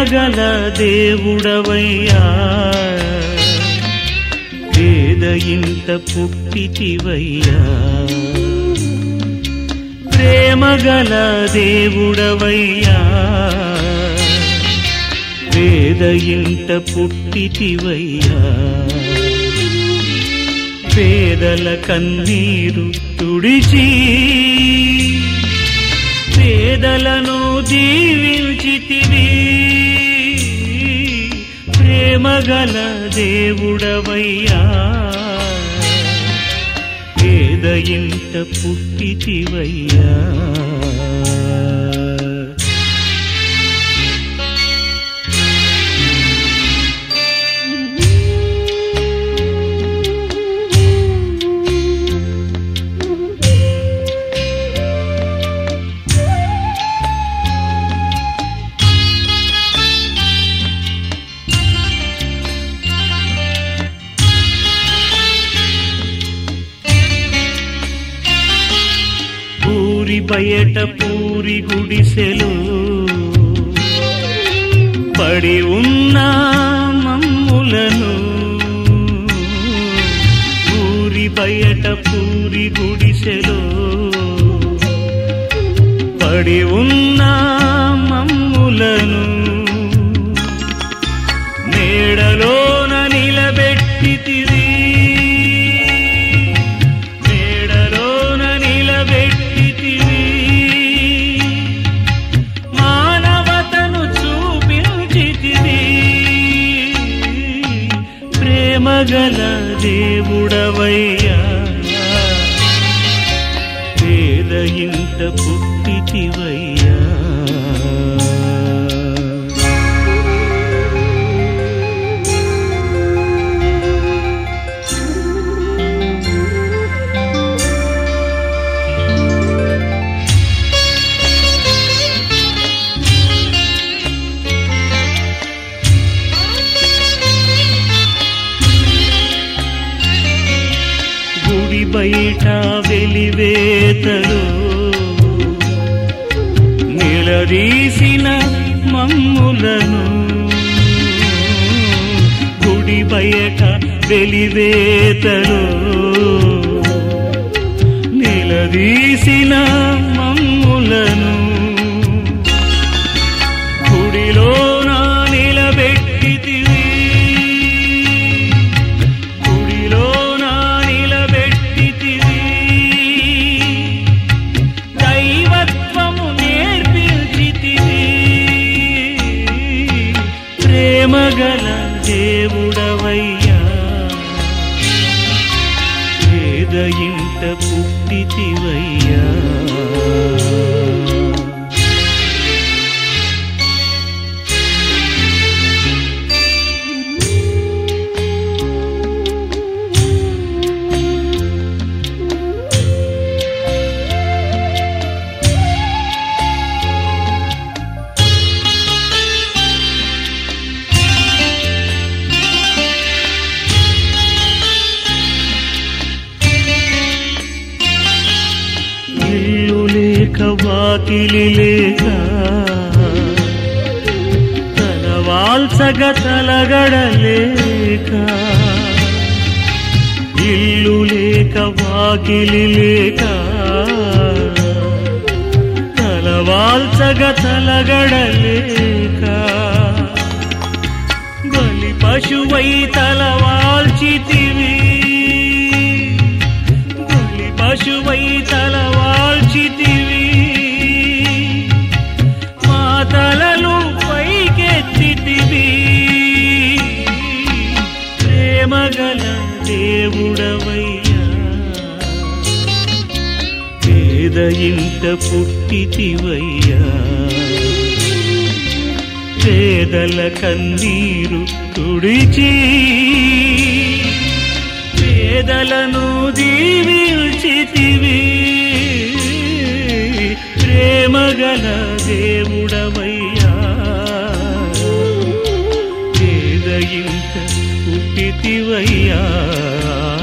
ప్రేమగల దేవుడవయ్యా పేద ఇంట పుట్టితివయ్యా ప్రేమగల దేవుడవయ్యా పేద ఇంట పుట్టితివయ్యా పేదల కన్నీరు తుడిచి పేదలను దీవించితివి ప్రేమగల దేవుడవయ్యా పేద ఇంట పుట్టితివయ్యా ఊరి బయట పూరి గుడిసెలు పడి ఉన్న మమ్ములను ఊరి బయట పూరి గుడిసెలు పడి ఉన్న మమ్ములను నీడలోన నిలబెట్టితివి ప్రేమగల దేవుడవయ్యా పేద ఇంట పుట్టితివయ్యా గుడి బయట వెలివేతలు నిలదీసిన మమ్ములను గుడి బయట వెలివేతలు నిలదీసిన మమ్ములను గుడిలోన నిలబెట్టితివి ప్రేమగల దేవుడవయ్యా పేద ఇంట పుట్టితివయ్యా ఇల్లు లేక వాకిలి లేక తలవాల్చగ తలగడలేక ఇల్లు లేక వాకిలి లేక తలవాల్చగ తలగడలేక బలి పశువై తలవాల్చితివి బలి పశువై తలవాల్చితివి మా తలలు పైకెత్తితివి ప్రేమగల దేవుడవయ్యా పేద ఇంట పుట్టితివయ్యా పేదల కన్నీరు తుడిచి పేదలను దీవించితివి ప్రేమగల దేవుడవయ్యా పేద ఇంట పుట్టితివయ్యా